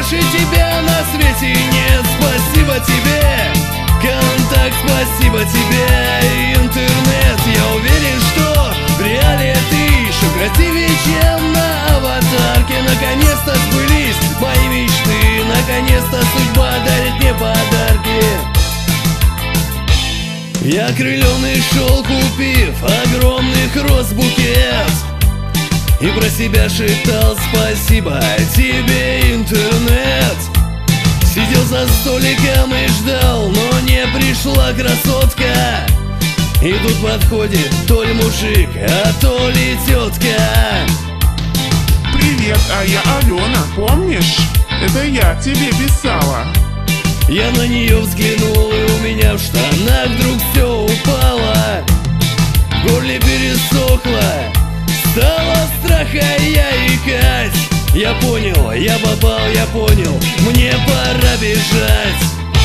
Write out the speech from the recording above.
Краше тебя на свете нет. Спасибо тебе, контакт, спасибо тебе, интернет. Я уверен, что в реале ты еще красивее, чем на аватарке. Наконец-то сбылись мои мечты, наконец-то судьба дарит мне подарки. Я окрыленный шел, купив огромных роз букет, и про себя шептал: спасибо тебе, интернет. Сидел за столиком и ждал, но не пришла красотка. И тут подходит то ли мужик, а то ли тетка. Привет, а я Алена, помнишь? Это я тебе писала. Я на нее взглянул, и у меня в штанах вдруг все упало. В горле пересохло, стало страха я икать. Я понял, я попал, я понял, мне